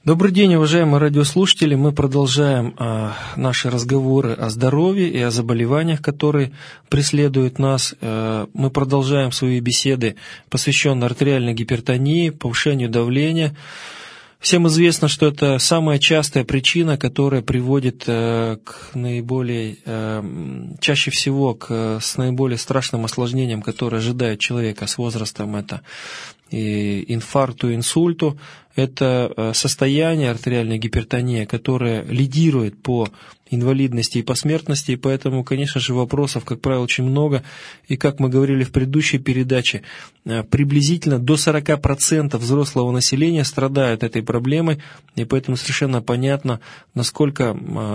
Добрый день, уважаемые радиослушатели. Мы продолжаем наши разговоры о здоровье и о заболеваниях, которые преследуют нас. Мы продолжаем свои беседы, посвященные артериальной гипертонии, повышению давления. Всем известно, что это самая частая причина, которая приводит к наиболее, чаще всего с наиболее страшным осложнениям, которые ожидают человека с возрастом. Это и инфаркту, инсульту. Это состояние артериальной гипертонии, которое лидирует по инвалидности и по смертности, и поэтому, конечно же, вопросов, как правило, очень много. И, как мы говорили в предыдущей передаче, приблизительно до 40% взрослого населения страдают этой проблемой, и поэтому совершенно понятно, насколько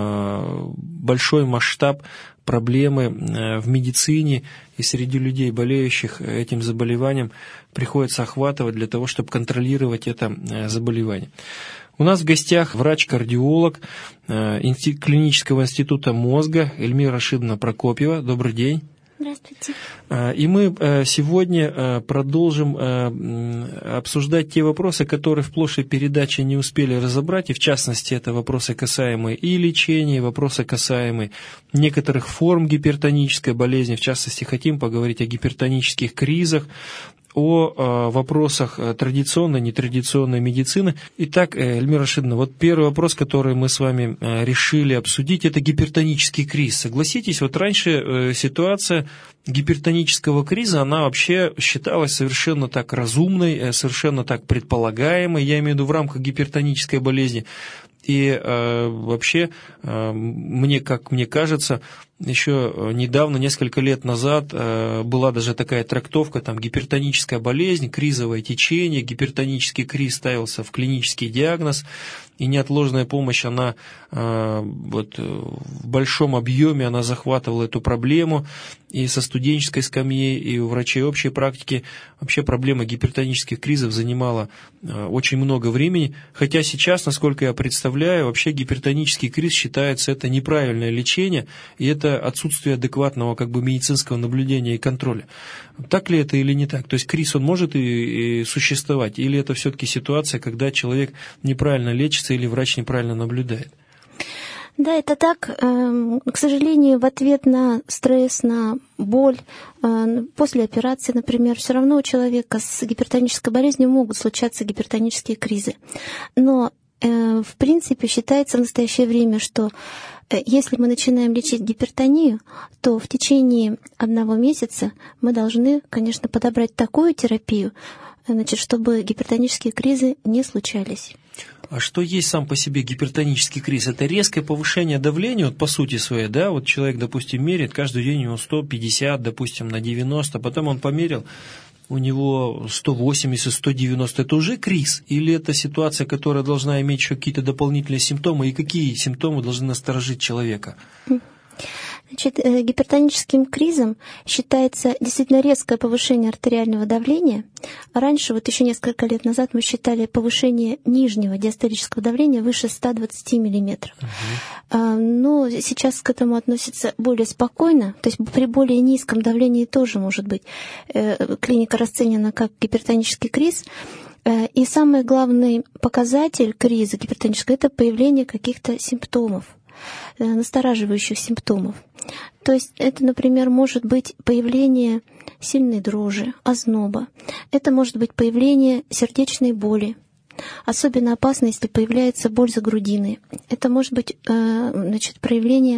большой масштаб проблемы в медицине и среди людей, болеющих этим заболеванием, приходится охватывать для того, чтобы контролировать это заболевание. У нас в гостях врач-кардиолог клинического института мозга Эльмира Рашидовна Прокопьева. Добрый день. Здравствуйте. И мы сегодня продолжим обсуждать те вопросы, которые в прошлой передаче не успели разобрать, и в частности это вопросы, касаемые и лечения, и вопросы, касаемые некоторых форм гипертонической болезни. В частности, хотим поговорить о гипертонических кризах, о вопросах традиционной, нетрадиционной медицины. Итак, Эльмира Рашидовна, вот первый вопрос, который мы с вами решили обсудить, это гипертонический криз. Согласитесь, вот раньше ситуация гипертонического криза, она вообще считалась совершенно так разумной, совершенно так предполагаемой, я имею в виду в рамках гипертонической болезни. И вообще, как мне кажется, еще недавно, несколько лет назад, была даже такая трактовка, там, гипертоническая болезнь, кризовое течение, гипертонический криз ставился в клинический диагноз, и неотложная помощь, она вот, в большом объеме она захватывала эту проблему, и со студенческой скамьи, и у врачей общей практики вообще проблема гипертонических кризов занимала очень много времени, хотя сейчас, насколько я представляю, вообще гипертонический криз считается это неправильное лечение, и это отсутствие адекватного медицинского наблюдения и контроля. Так ли это или не так? То есть криз, он может и существовать, или это все-таки ситуация, когда человек неправильно лечится или врач неправильно наблюдает? Да, это так. К сожалению, в ответ на стресс, на боль, после операции, например, все равно у человека с гипертонической болезнью могут случаться гипертонические кризы. Но, в принципе, считается в настоящее время, что если мы начинаем лечить гипертонию, то в течение 1 месяца мы должны, конечно, подобрать такую терапию, чтобы гипертонические кризы не случались. А что есть сам по себе гипертонический криз? Это резкое повышение давления, вот по сути своей, да, вот человек, допустим, меряет, каждый день у него 150, допустим, на 90, потом он померил, у него 180, 190, это уже криз? Или это ситуация, которая должна иметь еще какие-то дополнительные симптомы, и какие симптомы должны насторожить человека? Значит, гипертоническим кризом считается действительно резкое повышение артериального давления. Раньше, вот еще несколько лет назад, мы считали повышение нижнего диастолического давления выше 120 мм. Но сейчас к этому относятся более спокойно. То есть при более низком давлении тоже может быть клиника расценена как гипертонический криз. И самый главный показатель криза гипертонического – это появление каких-то симптомов, настораживающих симптомов. То есть это, например, может быть появление сильной дрожи, озноба. Это может быть появление сердечной боли. Особенно опасно, если появляется боль за грудиной. Это может быть появление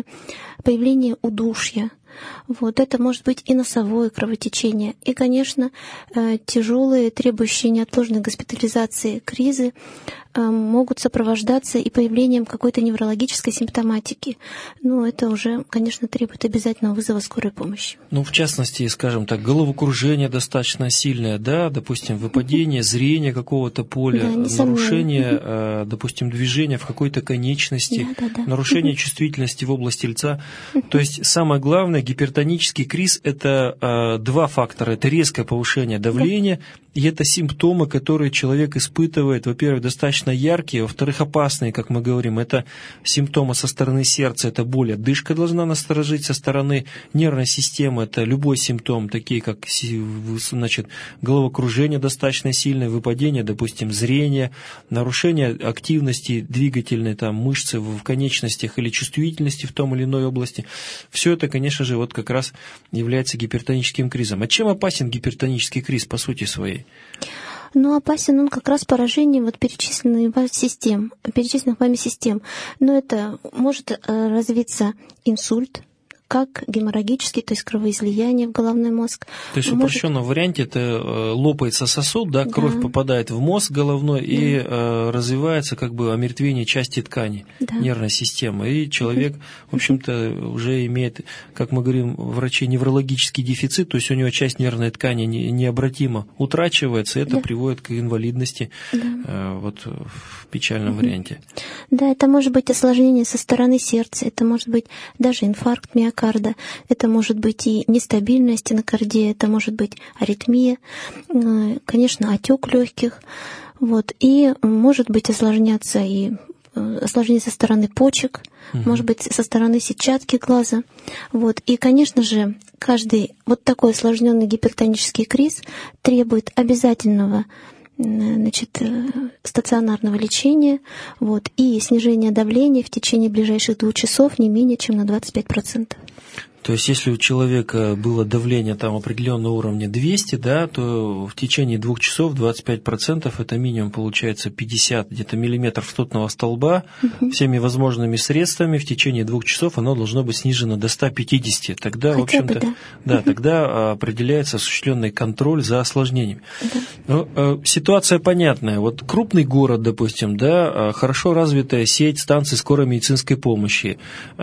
удушья. Вот, это может быть и носовое кровотечение. И, конечно, тяжелые, требующие неотложной госпитализации кризы могут сопровождаться и появлением какой-то неврологической симптоматики. Но это уже, конечно, требует обязательного вызова скорой помощи. Ну, в частности, скажем так, головокружение достаточно сильное, да, допустим, выпадение зрения какого-то поля, да, нарушение, допустим, движения в какой-то конечности, нарушение чувствительности в области лица. То есть самое главное, гипертонический криз – это 2 фактора. Это резкое повышение давления и это симптомы, которые человек испытывает, во-первых, достаточно яркие, во-вторых, опасные, как мы говорим. Это симптомы со стороны сердца, это боль, одышка должна насторожить, со стороны нервной системы, это любой симптом, такие как, значит, головокружение достаточно сильное, выпадение, допустим, зрения, нарушение активности двигательной, там, мышцы в конечностях или чувствительности в том или иной области. Все это, конечно же, вот как раз является гипертоническим кризом. А чем опасен гипертонический криз по сути своей? Но опасен он как раз поражением вот перечисленных вами систем. Но это может развиться инсульт, как геморрагический, то есть кровоизлияние в головной мозг. То есть в упрощенном варианте это лопается сосуд, да, кровь попадает в мозг головной и развивается как бы омертвение части ткани нервной системы. И человек, в общем-то, уже имеет, как мы говорим, врачи, неврологический дефицит, то есть у него часть нервной ткани необратимо утрачивается, и это приводит к инвалидности вот в печальном варианте. Да, это может быть осложнение со стороны сердца, это может быть даже инфаркт миокарда, это может быть и нестабильная стенокардия, это может быть аритмия, конечно, отек легких, вот, и может быть осложнение со стороны почек, может быть со стороны сетчатки глаза, вот, и, конечно же, каждый вот такой осложненный гипертонический криз требует обязательного стационарного лечения, вот, и снижения давления в течение ближайших 2 часов не менее чем на 25%. То есть, если у человека было давление там определенного уровня 200, да, то в течение 2 часов 25% это минимум получается 50 где-то миллиметров ртутного столба. Всеми возможными средствами в течение 2 часов оно должно быть снижено до 150. Тогда, в общем-то, тогда определяется осуществленный контроль за осложнениями. Ну, ситуация понятная. Вот крупный город, допустим, да, хорошо развитая сеть станций скорой медицинской помощи.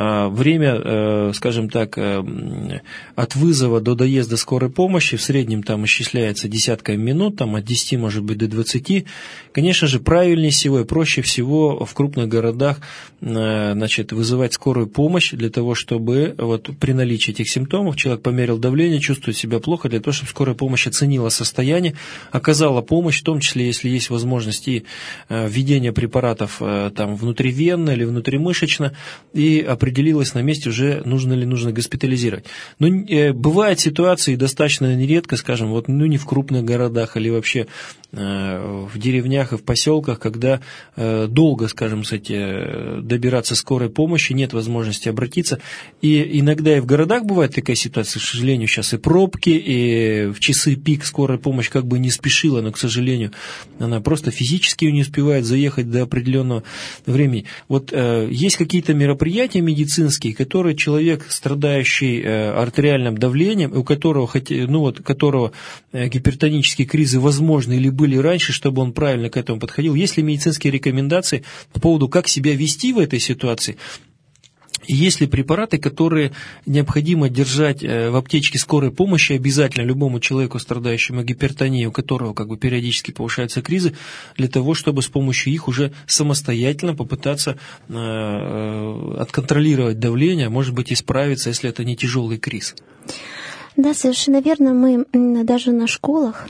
Время, скажем так, от вызова до доезда скорой помощи в среднем там исчисляется десятками минут, там от 10, может быть, до 20. Конечно же, правильнее всего и проще всего в крупных городах, значит, вызывать скорую помощь для того, чтобы вот при наличии этих симптомов человек померил давление, чувствует себя плохо, для того, чтобы скорая помощь оценила состояние, оказала помощь, в том числе, если есть возможность и введения препаратов там внутривенно или внутримышечно, и определилась на месте уже нужно госпитализировать. Но бывают ситуации достаточно нередко, скажем, вот, не в крупных городах или вообще в деревнях и в поселках, когда долго, скажем, добираться скорой помощи, нет возможности обратиться. И иногда и в городах бывает такая ситуация, к сожалению, сейчас и пробки, и в часы пик скорая помощь как бы не спешила, но, к сожалению, она просто физически не успевает заехать до определенного времени. Вот есть какие-то мероприятия медицинские, которые человек, страдающий артериальным давлением, у которого, которого гипертонические кризы возможны или были раньше, чтобы он правильно к этому подходил. Есть ли медицинские рекомендации по поводу, как себя вести в этой ситуации? И есть ли препараты, которые необходимо держать в аптечке скорой помощи обязательно любому человеку, страдающему гипертонией, у которого как бы периодически повышаются кризы, для того, чтобы с помощью их уже самостоятельно попытаться отконтролировать давление, может быть, исправиться, если это не тяжелый криз? Да, совершенно верно. Мы даже на школах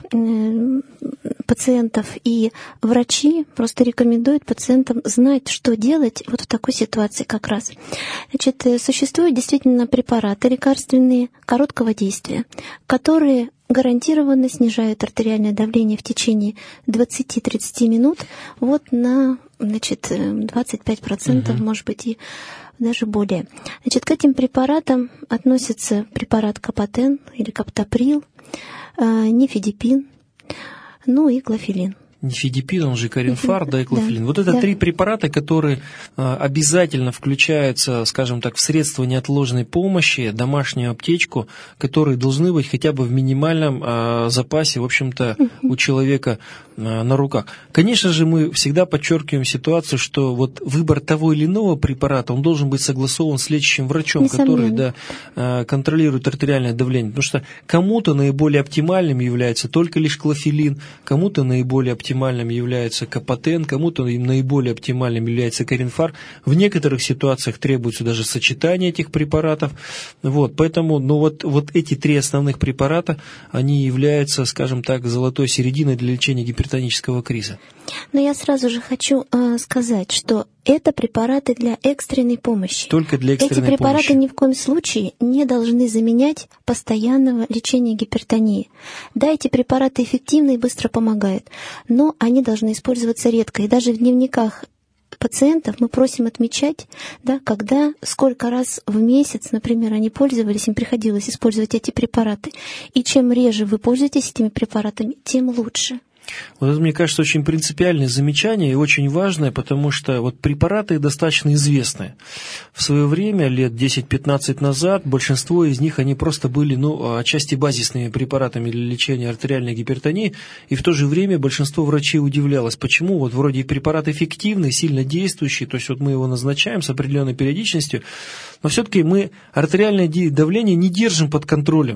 пациентов и врачи просто рекомендуют пациентам знать, что делать вот в такой ситуации как раз. Значит, существуют действительно препараты лекарственные короткого действия, которые гарантированно снижают артериальное давление в течение 20-30 минут вот на 25%, может быть, и даже более. Значит, к этим препаратам относятся препарат Капотен или Каптоприл, нифедипин, и клофелин. Нифедипин, он же Коринфар, и клофелин. Вот это 3 препарата, которые обязательно включаются, скажем так, в средства неотложной помощи, домашнюю аптечку, которые должны быть хотя бы в минимальном запасе, в общем-то, у человека на руках. Конечно же, мы всегда подчеркиваем ситуацию, что вот выбор того или иного препарата, он должен быть согласован с лечащим врачом, который контролирует артериальное давление. Потому что кому-то наиболее оптимальным является только лишь клофелин, кому-то наиболее оптимальным оптимальным является Капотен, кому-то наиболее оптимальным является Коринфар. В некоторых ситуациях требуется даже сочетание этих препаратов. Вот, поэтому вот эти три основных препарата, они являются, скажем так, золотой серединой для лечения гипертонического криза. Но я сразу же хочу сказать, что это препараты для экстренной помощи. Только для экстренной помощи. Эти препараты ни в коем случае не должны заменять постоянного лечения гипертонии. Да, эти препараты эффективны и быстро помогают, но они должны использоваться редко. И даже в дневниках пациентов мы просим отмечать, да, когда, сколько раз в месяц, например, они пользовались, им приходилось использовать эти препараты. И чем реже вы пользуетесь этими препаратами, тем лучше. Вот это, мне кажется, очень принципиальное замечание и очень важное, потому что вот препараты достаточно известны. В свое время, лет 10-15 назад, большинство из них, они просто были, отчасти базисными препаратами для лечения артериальной гипертонии, и в то же время большинство врачей удивлялось, почему вот вроде препарат эффективный, сильно действующий, то есть вот мы его назначаем с определенной периодичностью, но все-таки мы артериальное давление не держим под контролем.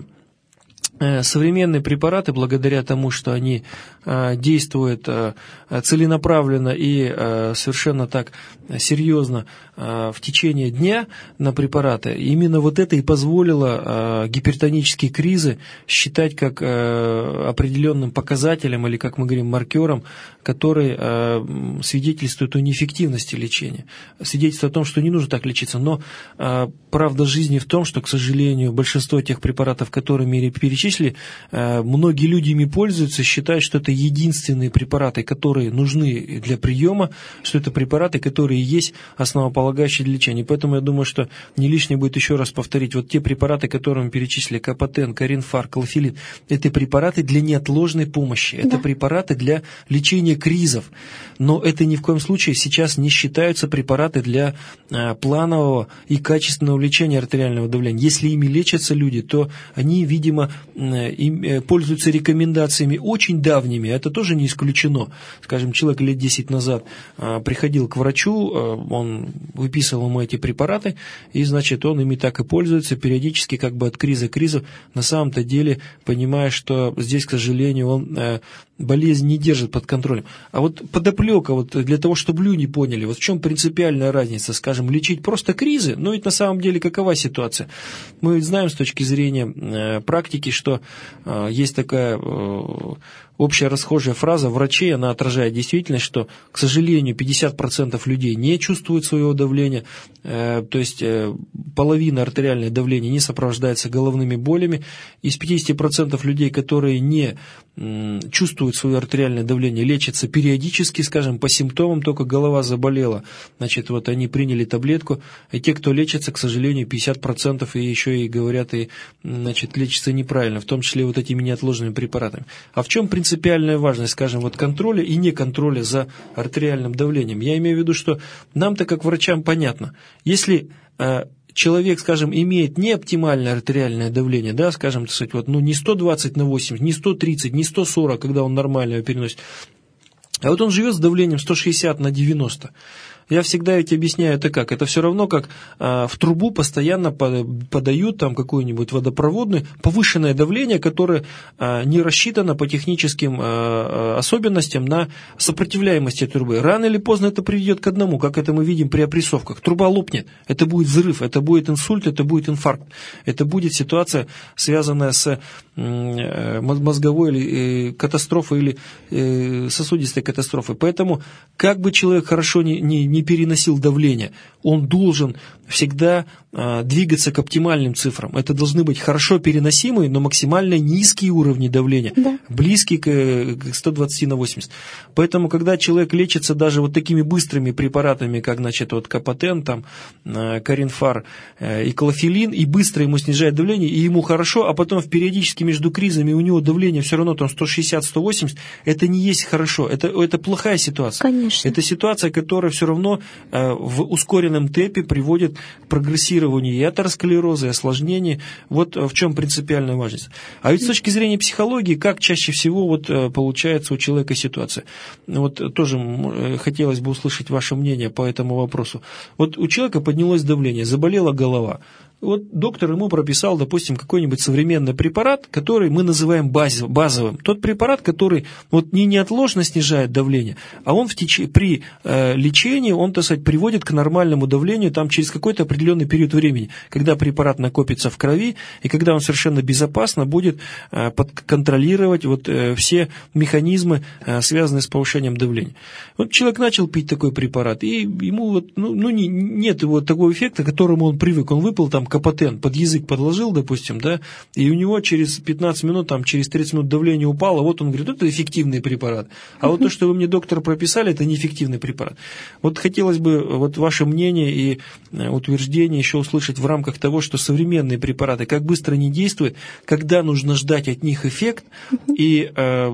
Современные препараты, благодаря тому, что они действуют целенаправленно и совершенно так серьезно в течение дня на препараты, именно вот это и позволило гипертонические кризы считать как определенным показателем или, как мы говорим, маркером, который свидетельствует о неэффективности лечения, свидетельствует о том, что не нужно так лечиться. Но правда жизни в том, что, к сожалению, большинство тех препаратов, которые мы перечислили, многие люди ими пользуются, считают, что это единственные препараты, которые нужны для приема, что это препараты, которые есть основополагающие для лечения. Поэтому я думаю, что не лишнее будет еще раз повторить, вот те препараты, которые мы перечислили, Капотен, Коринфар, Клофелин, это препараты для неотложной помощи, это препараты для лечения кризов, но это ни в коем случае сейчас не считаются препараты для планового и качественного лечения артериального давления. Если ими лечатся люди, то они, видимо, пользуются рекомендациями очень давними, это тоже не исключено. Скажем, человек лет 10 назад приходил к врачу, он выписывал ему эти препараты, и, значит, он ими так и пользуется, периодически как бы от криза к кризу, на самом-то деле, понимая, что здесь, к сожалению, он болезнь не держит под контролем. А вот подоплека, вот для того, чтобы люди поняли, вот в чем принципиальная разница, скажем, лечить просто кризы, но ведь на самом деле какова ситуация? Мы ведь знаем с точки зрения практики, что есть такая общая расхожая фраза врачей, она отражает действительность, что, к сожалению, 50% людей не чувствуют своего давления, то есть половина артериального давления не сопровождается головными болями. Из 50% людей, которые не чувствуют свое артериальное давление, лечатся периодически, скажем, по симптомам, только голова заболела, значит, вот они приняли таблетку, и те, кто лечится, к сожалению, 50% и еще и говорят, и, значит, лечатся неправильно, в том числе вот этими неотложными препаратами. А в чем принципиальная важность, скажем, вот контроля и не контроля за артериальным давлением? Я имею в виду, что нам-то, как врачам, понятно, если человек, скажем, имеет неоптимальное артериальное давление, да, скажем, так сказать, вот, не 120 на 80, не 130, не 140, когда он нормально его переносит, а вот он живет с давлением 160 на 90. Я всегда ведь объясняю это как. Это все равно, как в трубу постоянно подают там какую-нибудь водопроводную повышенное давление, которое не рассчитано по техническим особенностям на сопротивляемость этой трубы. Рано или поздно это приведет к одному, как это мы видим при опрессовках. Труба лопнет, это будет взрыв, это будет инсульт, это будет инфаркт. Это будет ситуация, связанная с мозговой катастрофой или сосудистой катастрофой. Поэтому, как бы человек хорошо не переносил давление, он должен всегда двигаться к оптимальным цифрам. Это должны быть хорошо переносимые, но максимально низкие уровни давления, близкие к 120 на 80. Поэтому, когда человек лечится даже вот такими быстрыми препаратами, как, значит, вот Капотен, там, Коринфар и Клофелин, и быстро ему снижает давление, и ему хорошо, а потом периодически между кризами у него давление все равно там 160-180, это не есть хорошо, это плохая ситуация. Конечно. Это ситуация, которая все равно в ускоренном темпе приводит к прогрессированию и атеросклероза, и осложнений. Вот в чем принципиальная важность. А ведь с точки зрения психологии, как чаще всего вот получается у человека ситуация? Вот тоже хотелось бы услышать ваше мнение по этому вопросу. Вот у человека поднялось давление, заболела голова. Вот доктор ему прописал, допустим, какой-нибудь современный препарат, который мы называем базовым. Тот препарат, который вот не неотложно снижает давление, а он при лечении, он, так сказать, приводит к нормальному давлению там, через какой-то определенный период времени, когда препарат накопится в крови, и когда он совершенно безопасно будет контролировать вот все механизмы, связанные с повышением давления. Вот человек начал пить такой препарат, и ему вот, нет вот такого эффекта, к которому он привык. Он выпил там Капотен, под язык подложил, допустим, да, и у него через 15 минут, там, через 30 минут давление упало, вот он говорит, это эффективный препарат. А вот то, что вы мне, доктор, прописали, это неэффективный препарат. Вот хотелось бы вот ваше мнение и утверждение еще услышать в рамках того, что современные препараты, как быстро они действуют, когда нужно ждать от них эффект, и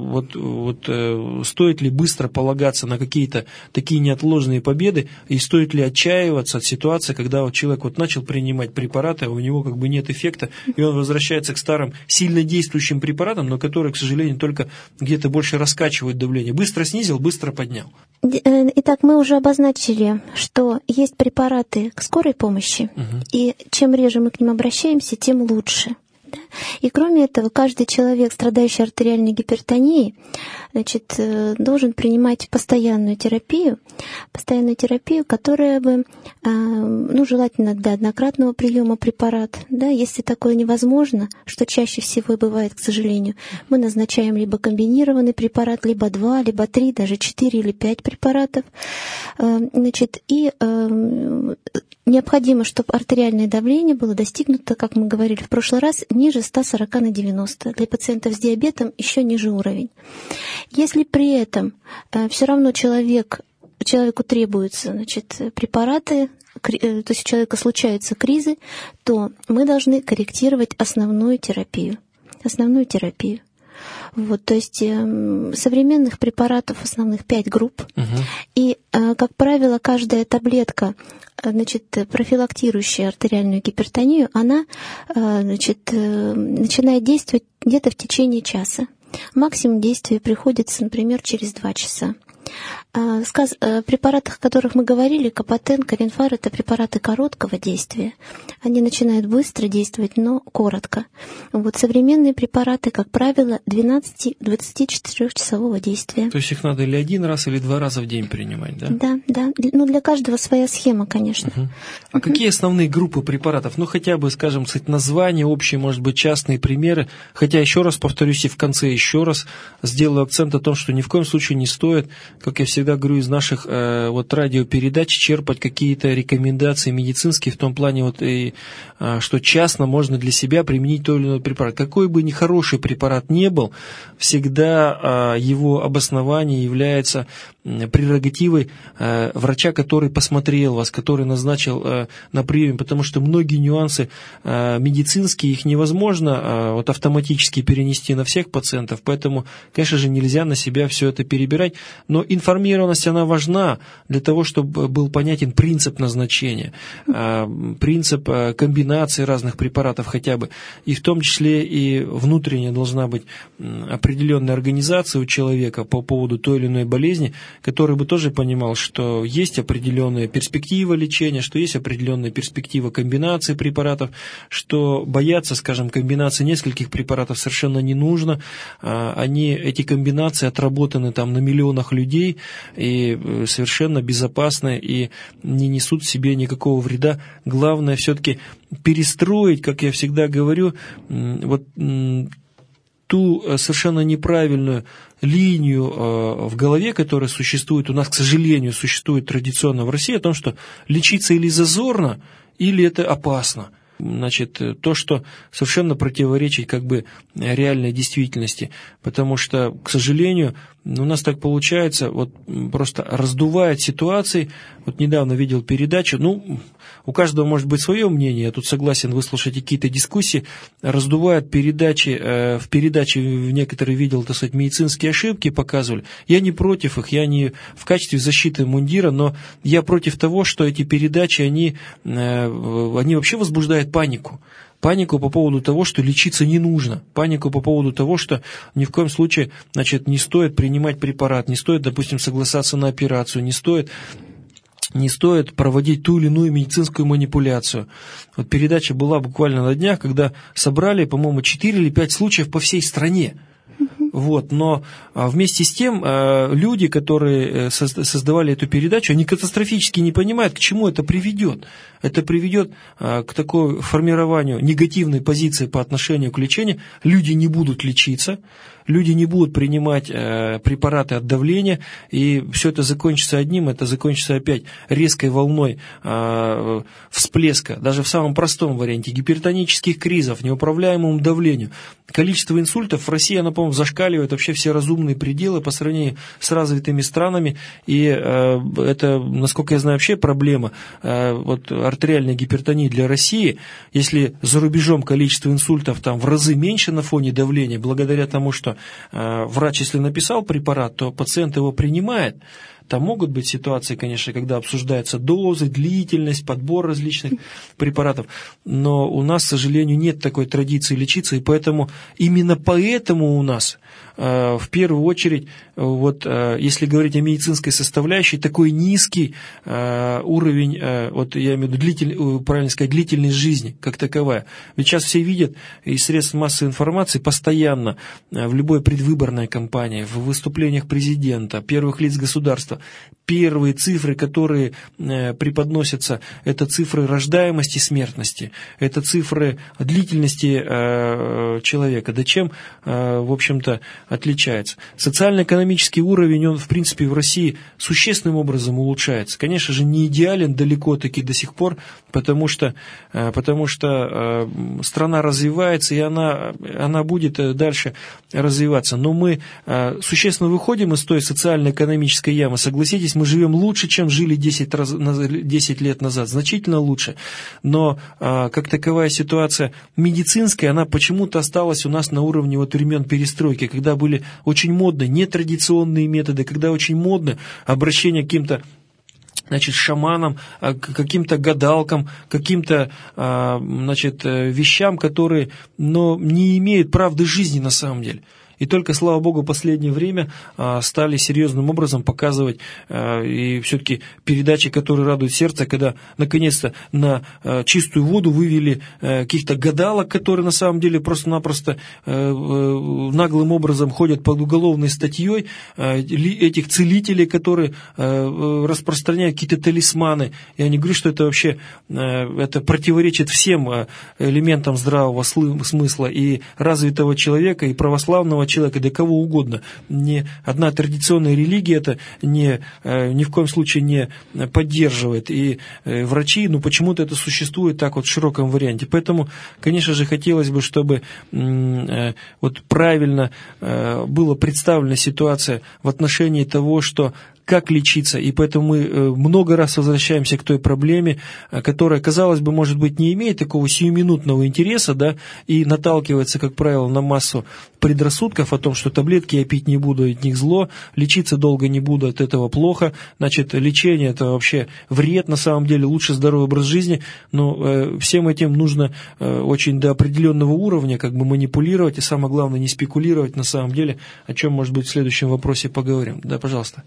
стоит ли быстро полагаться на какие-то такие неотложные победы, и стоит ли отчаиваться от ситуации, когда вот человек вот начал принимать препараты, а у него как бы нет эффекта, и он возвращается к старым сильно действующим препаратам, но которые, к сожалению, только где-то больше раскачивают давление. Быстро снизил, быстро поднял. Итак, мы уже обозначили, что есть препараты к скорой помощи, и чем реже мы к ним обращаемся, тем лучше. И кроме этого, каждый человек, страдающий артериальной гипертонией, должен принимать постоянную терапию, которая бы, желательно для однократного приема препарат. Да, если такое невозможно, что чаще всего и бывает, к сожалению, мы назначаем либо комбинированный препарат, либо 2, либо 3, даже 4 или 5 препаратов. Необходимо, чтобы артериальное давление было достигнуто, как мы говорили в прошлый раз, ниже 140/90. Для пациентов с диабетом еще ниже уровень. Если при этом все равно человеку требуются препараты, то есть у человека случаются кризы, то мы должны корректировать основную терапию. Вот, то есть современных препаратов основных 5 групп. И, как правило, каждая таблетка, профилактирующая артериальную гипертонию, она начинает действовать где-то в течение часа. Максимум действия приходится, например, через 2 часа. О препаратах, о которых мы говорили, Капотен, Коринфар, это препараты короткого действия. Они начинают быстро действовать, но коротко. Вот современные препараты, как правило, 12-24-часового действия. То есть их надо или 1 раз, или 2 раза в день принимать, да? Да. Ну, для каждого своя схема, конечно. А какие основные группы препаратов? Ну, хотя бы, скажем, названия общие, может быть, частные примеры. Хотя, еще раз повторюсь, и в конце еще раз сделаю акцент о том, что ни в коем случае не стоит, как я всегда говорю, из наших радиопередач черпать какие-то рекомендации медицинские в том плане, что частно можно для себя применить то или иной препарат. Какой бы ни хороший препарат не был, всегда его обоснование является прерогативой врача, который посмотрел вас, который назначил на прием, потому что многие нюансы медицинские, их невозможно автоматически перенести на всех пациентов, поэтому, конечно же, нельзя на себя все это перебирать, но информированность, она важна для того, чтобы был понятен принцип назначения, принцип комбинации разных препаратов хотя бы, и в том числе и внутренняя должна быть определенная организация у человека по поводу той или иной болезни, который бы тоже понимал, что есть определенная перспектива лечения, что есть определенная перспектива комбинации препаратов, что бояться, скажем, комбинации нескольких препаратов совершенно не нужно. Эти комбинации отработаны там на миллионах людей и совершенно безопасны и не несут в себе никакого вреда. Главное все-таки перестроить, как я всегда говорю, ту совершенно неправильную линию в голове, которая существует, у нас, к сожалению, существует традиционно в России, о том, что лечиться или зазорно, или это опасно. То, что совершенно противоречит реальной действительности, потому что, к сожалению, у нас так получается, просто раздувает ситуации. Недавно видел передачу, у каждого может быть свое мнение, я тут согласен выслушать какие-то дискуссии, раздувают передачи, в передаче некоторые видел, медицинские ошибки показывали. Я не против их, я не в качестве защиты мундира, но я против того, что эти передачи, они вообще возбуждают панику. Панику по поводу того, что лечиться не нужно. Панику по поводу того, что ни в коем случае, не стоит принимать препарат, не стоит, допустим, соглашаться на операцию, не стоит не стоит проводить ту или иную медицинскую манипуляцию. Вот передача была буквально на днях, когда собрали, по-моему, 4 или 5 случаев по всей стране. Вот, но вместе с тем люди, которые создавали эту передачу, они катастрофически не понимают, к чему это приведет. Это приведет к такому формированию негативной позиции по отношению к лечению. Люди не будут лечиться, люди не будут принимать препараты от давления, и все это закончится одним, это закончится опять резкой волной всплеска, даже в самом простом варианте, гипертонических кризов, неуправляемому давлению. Количество инсультов в России, оно, по-моему, зашкаливает вообще все разумные пределы по сравнению с развитыми странами, и это, насколько я знаю, вообще проблема вот, артериальной гипертонии для России. Если за рубежом количество инсультов там в разы меньше на фоне давления, благодаря тому, что врач, если написал препарат, то пациент его принимает. Там могут быть ситуации, конечно, когда обсуждаются дозы, длительность, подбор различных препаратов, но у нас, к сожалению, нет такой традиции лечиться, и поэтому именно поэтому у нас в первую очередь, вот, если говорить о медицинской составляющей, такой низкий уровень, вот я имею в виду правильно сказать, длительность жизни как таковая. Ведь сейчас все видят из средств массовой информации постоянно в любой предвыборной кампании, в выступлениях президента, первых лиц государства, первые цифры, которые преподносятся, это цифры рождаемости и смертности, это цифры длительности человека. Да чем, в общем-то, отличается? Социально-экономический уровень, он, в принципе, в России существенным образом улучшается. Конечно же, не идеален далеко-таки до сих пор, потому что страна развивается, и она будет дальше развиваться. Но мы существенно выходим из той социально-экономической ямы. Согласитесь, мы живем лучше, чем жили 10 лет назад, значительно лучше. Но как таковая ситуация медицинская, она почему-то осталась у нас на уровне вот времен перестройки, когда были очень модны нетрадиционные методы, когда очень модно обращение к каким-то, значит, шаманам, к каким-то гадалкам, каким-то, значит, вещам, которые, но не имеют правды жизни на самом деле. И только, слава богу, в последнее время стали серьезным образом показывать и все-таки передачи, которые радуют сердце, когда наконец-то на чистую воду вывели каких-то гадалок, которые на самом деле просто-напросто наглым образом ходят под уголовной статьей, этих целителей, которые распространяют какие-то талисманы. Я не говорю, что это вообще это противоречит всем элементам здравого смысла и развитого человека, и православного человека, да кого угодно. Ни одна традиционная религия это ни в коем случае не поддерживает. И врачи, почему-то это существует так вот в широком варианте. Поэтому, конечно же, хотелось бы, чтобы вот правильно была представлена ситуация в отношении того, что как лечиться, и поэтому мы много раз возвращаемся к той проблеме, которая, казалось бы, может быть, не имеет такого сиюминутного интереса, да, и наталкивается, как правило, на массу предрассудков о том, что таблетки я пить не буду, от них зло, лечиться долго не буду, от этого плохо, значит, лечение это вообще вред, на самом деле, лучше здоровый образ жизни, но всем этим нужно очень до определенного уровня как бы манипулировать, и самое главное, не спекулировать на самом деле, о чем, может быть, в следующем вопросе поговорим. Да, пожалуйста.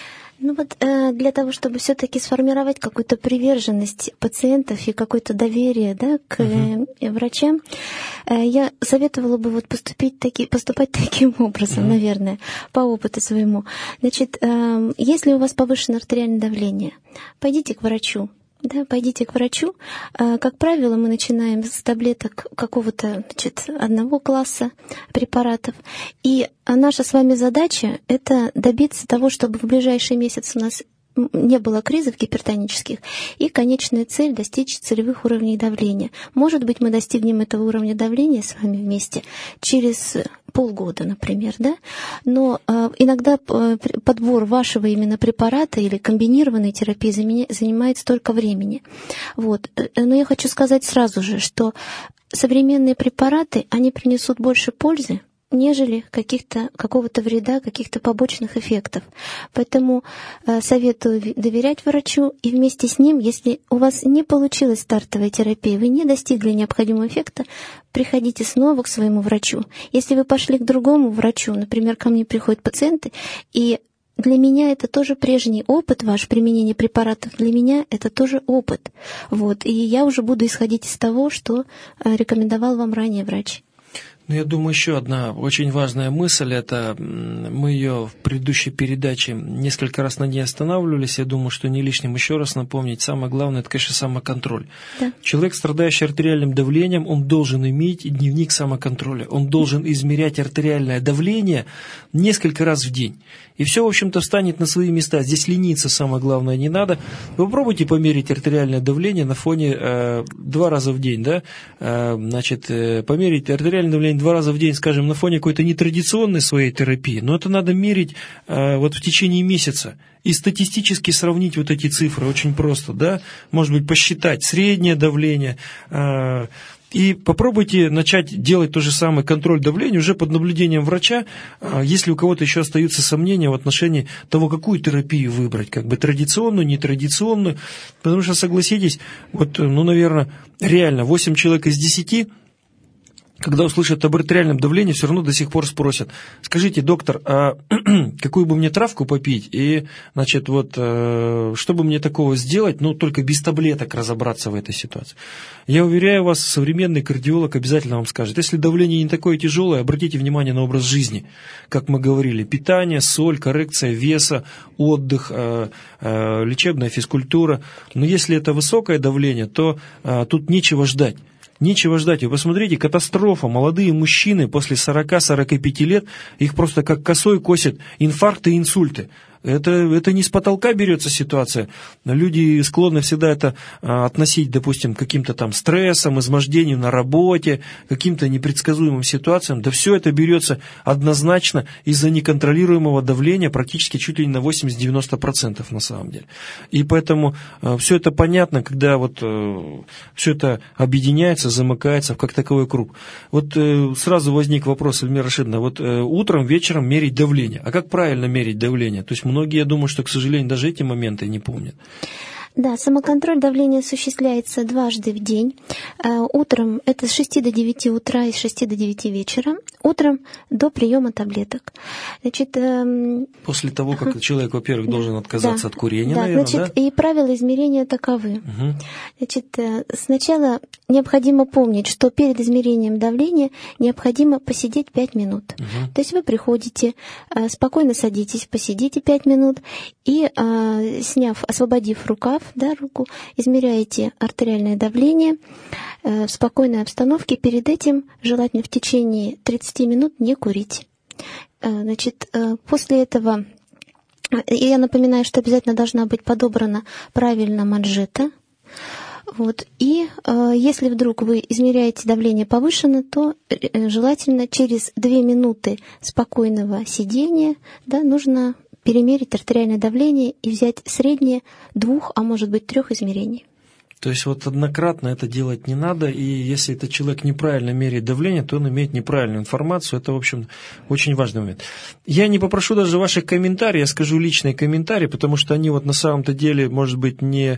Для того, чтобы все-таки сформировать какую-то приверженность пациентов и какое-то доверие, да, к врачам, я советовала бы поступать таким образом, наверное, по опыту своему. Значит, если у вас повышенное артериальное давление, пойдите к врачу. Да, пойдите к врачу. Как правило, мы начинаем с таблеток какого-то, одного класса препаратов. И наша с вами задача — это добиться того, чтобы в ближайший месяц у нас не было кризов гипертонических, и конечная цель — достичь целевых уровней давления. Может быть, мы достигнем этого уровня давления с вами вместе через полгода, например, да? Но иногда подбор вашего именно препарата или комбинированной терапии занимает столько времени. Вот. Но я хочу сказать сразу же, что современные препараты, они принесут больше пользы, нежели какого-то вреда, каких-то побочных эффектов. Поэтому советую доверять врачу, и вместе с ним, если у вас не получилась стартовая терапия, вы не достигли необходимого эффекта, приходите снова к своему врачу. Если вы пошли к другому врачу, например, ко мне приходят пациенты, и для меня это тоже прежний опыт, ваше применение препаратов, для меня это тоже опыт. Вот. И я уже буду исходить из того, что рекомендовал вам ранее врач. Ну, я думаю, еще одна очень важная мысль, это мы ее в предыдущей передаче несколько раз на ней останавливались, я думаю, что не лишним еще раз напомнить, самое главное, это, конечно, самоконтроль. Да. Человек, страдающий артериальным давлением, он должен иметь дневник самоконтроля, он должен измерять артериальное давление несколько раз в день. И все, в общем-то, встанет на свои места. Здесь лениться, самое главное, не надо. Вы попробуйте померить артериальное давление на фоне 2 раза в день, да? Померить артериальное давление 2 раза в день, скажем, на фоне какой-то нетрадиционной своей терапии, но это надо мерить вот в течение месяца. И статистически сравнить вот эти цифры очень просто, да? Может быть, посчитать среднее давление, и попробуйте начать делать тот же самый контроль давления уже под наблюдением врача, если у кого-то еще остаются сомнения в отношении того, какую терапию выбрать, как бы традиционную, нетрадиционную, потому что, согласитесь, вот, наверное, реально 8 человек из 10, когда услышат об артериальном давлении, все равно до сих пор спросят: скажите, доктор, а какую бы мне травку попить, и, что бы мне такого сделать, только без таблеток разобраться в этой ситуации. Я уверяю вас, современный кардиолог обязательно вам скажет: если давление не такое тяжелое, обратите внимание на образ жизни. Как мы говорили, питание, соль, коррекция веса, отдых, лечебная физкультура. Но если это высокое давление, то тут нечего ждать. Нечего ждать. Вы посмотрите, катастрофа. Молодые мужчины после 40-45 лет, их просто как косой косят инфаркты и инсульты. Это не с потолка берется ситуация. Люди склонны всегда это относить, допустим, к каким-то там стрессам, измождению на работе, каким-то непредсказуемым ситуациям. Да все это берется однозначно из-за неконтролируемого давления, практически чуть ли не на 80-90% на самом деле. И поэтому все это понятно, когда все это объединяется, замыкается в как таковой круг. Сразу возник вопрос, Эльмира Рашидовна, утром, вечером мерить давление. А как правильно мерить давление? То есть многие, я думаю, что, к сожалению, даже эти моменты не помнят. Да, самоконтроль давления осуществляется дважды в день. Утром это с 6 до 9 утра и с 6 до 9 вечера. Утром до приема таблеток. После того, как человек, во-первых, должен отказаться от курения, наверное, и правила измерения таковы. Сначала необходимо помнить, что перед измерением давления необходимо посидеть 5 минут. То есть вы приходите, спокойно садитесь, посидите 5 минут и, освободив руку, измеряете артериальное давление в спокойной обстановке. Перед этим желательно в течение 30 минут не курить. После этого я напоминаю, что обязательно должна быть подобрана правильно манжета. И если вдруг вы измеряете давление повышено, то желательно через 2 минуты спокойного сидения нужно перемерить артериальное давление и взять среднее 2, а может быть 3 измерений. То есть однократно это делать не надо, и если этот человек неправильно меряет давление, то он имеет неправильную информацию. Это, в общем, очень важный момент. Я не попрошу даже ваших комментариев, я скажу личные комментарии, потому что они на самом-то деле, может быть, не,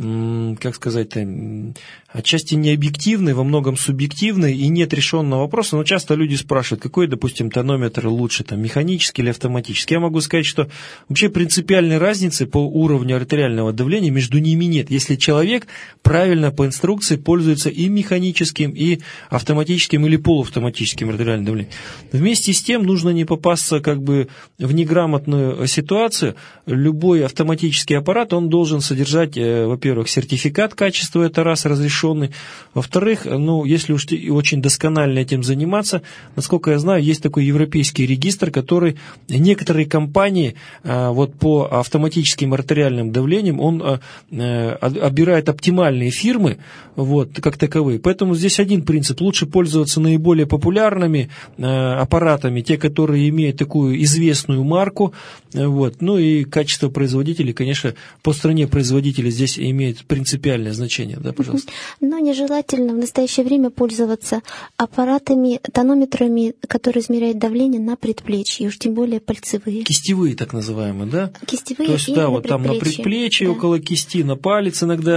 отчасти не объективны, во многом субъективны, и нет решенного вопроса, но часто люди спрашивают, какой, допустим, тонометр лучше, механический или автоматический. Я могу сказать, что вообще принципиальной разницы по уровню артериального давления между ними нет. Если человек правильно по инструкции пользуется и механическим, и автоматическим или полуавтоматическим артериальным давлением. Вместе с тем нужно не попасться в неграмотную ситуацию. Любой автоматический аппарат, он должен содержать, во-первых, сертификат качества, это раз, разрешенный. Во-вторых, если уж очень досконально этим заниматься, насколько я знаю, есть такой европейский регистр, который некоторые компании по автоматическим артериальным давлениям, он отбирает оптимальные фирмы, как таковые. Поэтому здесь один принцип. Лучше пользоваться наиболее популярными аппаратами, те, которые имеют такую известную марку. И качество производителей, конечно, по стране производителей здесь имеет принципиальное значение. Да, пожалуйста. Но нежелательно в настоящее время пользоваться аппаратами, тонометрами, которые измеряют давление на предплечье, уж тем более пальцевые. Кистевые, так называемые, да? Кистевые. То есть, там на предплечье, около кисти, на палец иногда. Желательно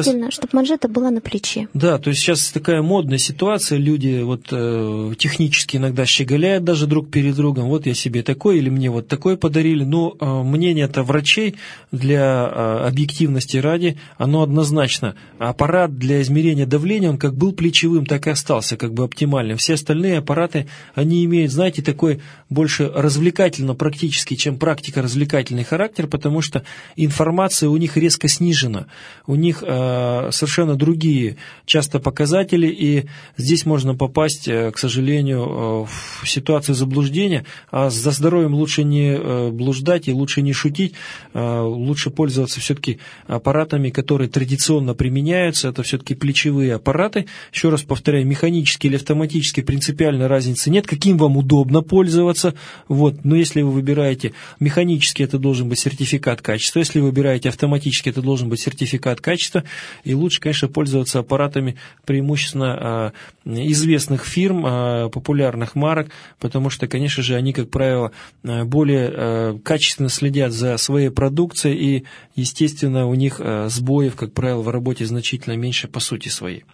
желательно, чтобы манжета была на плече. Да, то есть сейчас такая модная ситуация, люди вот технически иногда щеголяют даже друг перед другом, вот я себе такой или мне вот такой подарили, но мнение-то врачей для объективности ради, оно однозначно. Аппарат для измерения давления, он как был плечевым, так и остался как бы оптимальным. Все остальные аппараты, они имеют, знаете, такой больше развлекательно-практический, чем практико-развлекательный характер, потому что информация у них резко снижена. У них совершенно другие часто показатели, и здесь можно попасть, к сожалению, в ситуацию заблуждения. А за здоровьем лучше не блуждать и лучше не шутить, лучше пользоваться все-таки аппаратами, которые традиционно применяются. Это все-таки плечевые аппараты. Еще раз повторяю, механически или автоматически принципиальной разницы нет. Каким вам удобно пользоваться. Вот. Но если вы выбираете механически, это должен быть сертификат качества. Если вы выбираете автоматически, это должен быть сертификат качества. И лучше, конечно, пользоваться аппаратами преимущественно известных фирм, популярных марок, потому что, конечно же, они, как правило, более качественно следят за своей продукцией, и, естественно, у них сбоев, как правило, в работе значительно меньше по сути своей.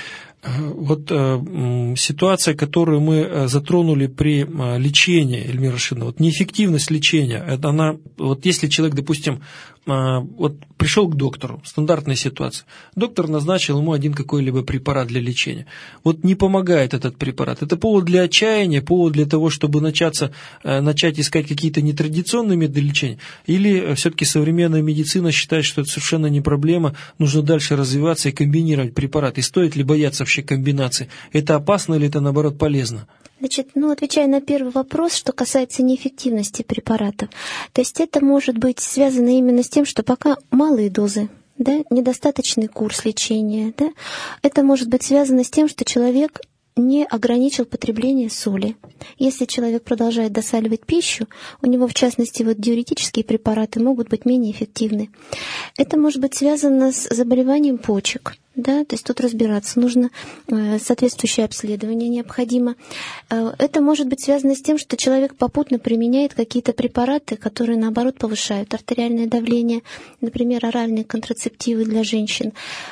Вот ситуация, которую мы затронули при лечении, Эльмира Рашидовна, вот неэффективность лечения, это она, вот если человек, допустим, вот пришел к доктору, стандартная ситуация, доктор назначил ему один какой-либо препарат для лечения, вот не помогает этот препарат, это повод для отчаяния, повод для того, чтобы начать искать какие-то нетрадиционные методы лечения, или все-таки современная медицина считает, что это совершенно не проблема, нужно дальше развиваться и комбинировать препараты, и стоит ли бояться вообще комбинации, это опасно или это наоборот полезно? Значит, отвечая на первый вопрос, что касается неэффективности препаратов, то есть это может быть связано именно с тем, что пока малые дозы, да, недостаточный курс лечения, да, это может быть связано с тем, что человек не ограничил потребление соли. Если человек продолжает досаливать пищу, у него, в частности, диуретические препараты могут быть менее эффективны. Это может быть связано с заболеванием почек. Да, то есть тут разбираться нужно, соответствующее обследование необходимо. Это может быть связано с тем, что человек попутно применяет какие-то препараты, которые, наоборот, повышают артериальное давление, например, оральные контрацептивы для женщин,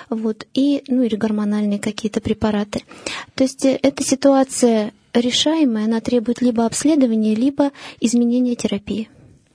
или гормональные какие-то препараты. То есть эта ситуация решаемая, она требует либо обследования, либо изменения терапии.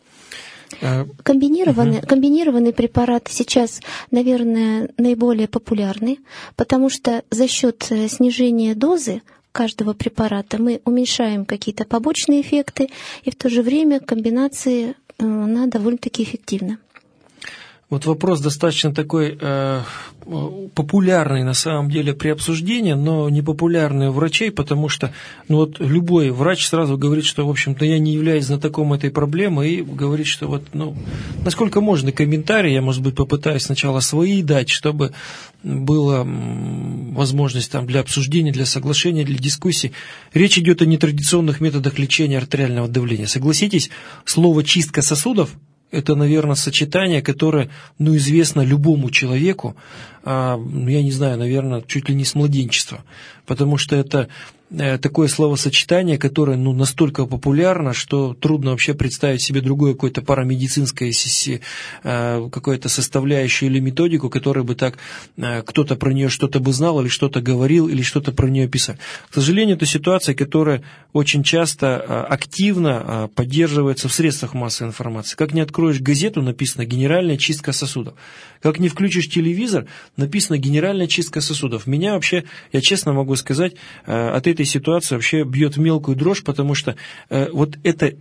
Комбинированные препараты сейчас, наверное, наиболее популярны, потому что за счет снижения дозы каждого препарата мы уменьшаем какие-то побочные эффекты, и в то же время комбинация она довольно-таки эффективна. Вот вопрос достаточно такой популярный на самом деле при обсуждении, но не популярный у врачей, потому что любой врач сразу говорит, что, в общем-то, я не являюсь знатоком этой проблемы, и говорит, что насколько можно комментарии, я, может быть, попытаюсь сначала свои дать, чтобы была возможность для обсуждения, для соглашения, для дискуссии. Речь идет о нетрадиционных методах лечения артериального давления. Согласитесь, слово «чистка сосудов» — это, наверное, сочетание, которое, известно любому человеку, я не знаю, наверное, чуть ли не с младенчества, потому что это такое словосочетание, которое настолько популярно, что трудно вообще представить себе другое какое-то парамедицинское какое-то составляющее или методику, которая бы так кто-то про нее что-то бы знал или что-то говорил, или что-то про нее писал. К сожалению, это ситуация, которая очень часто активно поддерживается в средствах массовой информации. Как не откроешь газету, написано «Генеральная чистка сосудов». Как не включишь телевизор, написано «Генеральная чистка сосудов». Меня вообще, я честно могу сказать, от этой ситуации вообще бьет в мелкую дрожь, потому что это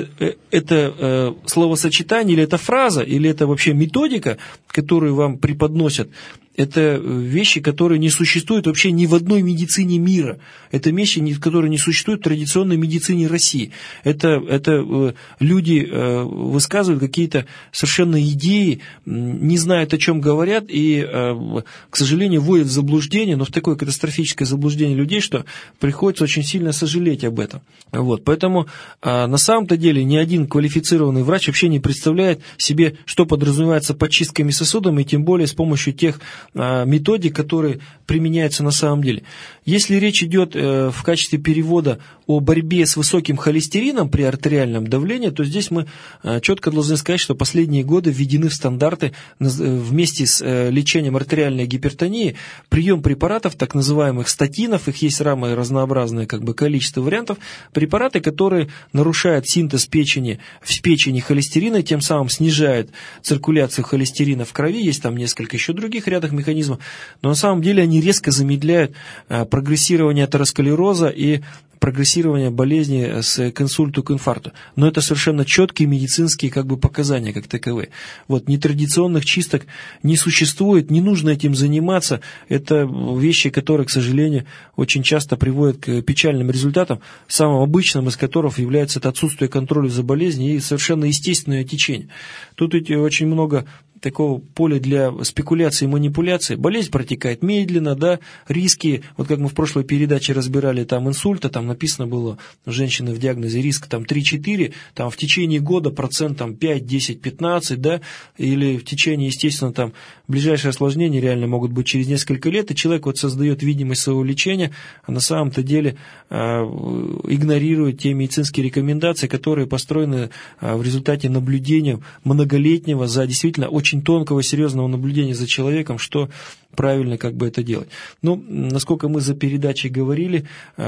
словосочетание, или это фраза, или это вообще методика, которую вам преподносят, это вещи, которые не существуют вообще ни в одной медицине мира. Это вещи, которые не существуют в традиционной медицине России. Это люди высказывают какие-то совершенно идеи, не знают, о чем говорят, и, к сожалению, вводят в заблуждение, но в такое катастрофическое заблуждение людей, что приходится очень сильно сожалеть об этом. Поэтому на самом-то деле ни один квалифицированный врач вообще не представляет себе, что подразумевается под чистками сосудов, и тем более с помощью тех методик, которые применяются на самом деле. Если речь идет в качестве перевода о борьбе с высоким холестерином при артериальном давлении, то здесь мы четко должны сказать, что последние годы введены в стандарты вместе с лечением артериальной гипертонии прием препаратов, так называемых статинов, их есть самое разнообразное количество вариантов, препараты, которые нарушают синтез в печени холестерина, тем самым снижают циркуляцию холестерина в крови, есть там несколько еще других рядах механизмов, но на самом деле они резко замедляют прогрессирование атеросклероза и прогрессирование болезни к инсульту, к инфаркту. Но это совершенно четкие медицинские показания как таковые. Нетрадиционных чисток не существует, не нужно этим заниматься. Это вещи, которые, к сожалению, очень часто приводят к печальным результатам, самым обычным из которых является это отсутствие контроля за болезнью и совершенно естественное течение. Тут очень много такого поля для спекуляций и манипуляций. Болезнь протекает медленно, да, риски, как мы в прошлой передаче разбирали, там инсульта, там написано было у женщины в диагнозе риск 3-4, там в течение года процент 5, 10, 15, да, или в течение, естественно, ближайшие осложнения реально могут быть через несколько лет, и человек создает видимость своего лечения, а на самом-то деле игнорирует те медицинские рекомендации, которые построены в результате наблюдения многолетнего за действительно очень тонкого, серьезного наблюдения за человеком, что правильно это делать. Насколько мы за передачей говорили,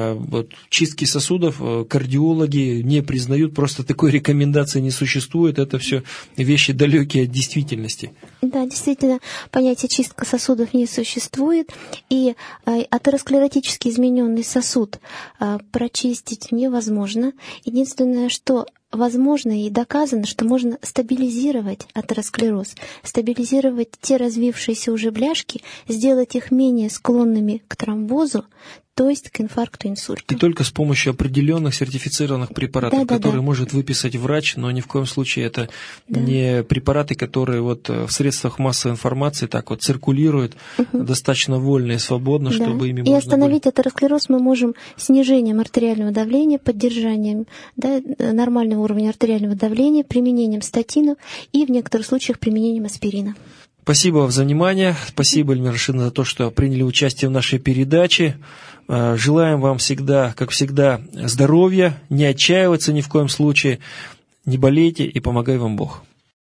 чистки сосудов кардиологи не признают, просто такой рекомендации не существует, это все вещи далекие от действительности. Да, действительно, понятие чистка сосудов не существует, и атеросклеротически измененный сосуд прочистить невозможно. Единственное, что возможно и доказано, что можно стабилизировать атеросклероз, стабилизировать те развившиеся уже бляшки, сделать их менее склонными к тромбозу, то есть к инфаркту, инсульту. И только с помощью определенных сертифицированных препаратов, которые может выписать врач, но ни в коем случае это не препараты, которые в средствах массовой информации циркулируют достаточно вольно и свободно, чтобы ими можно было... И остановить атеросклероз мы можем снижением артериального давления, поддержанием нормального уровня артериального давления, применением статинов и в некоторых случаях применением аспирина. Спасибо вам за внимание. Спасибо, Эльмира Рашидовна, за то, что приняли участие в нашей передаче. Желаем вам всегда, как всегда, здоровья, не отчаиваться ни в коем случае, не болейте и помогай вам Бог.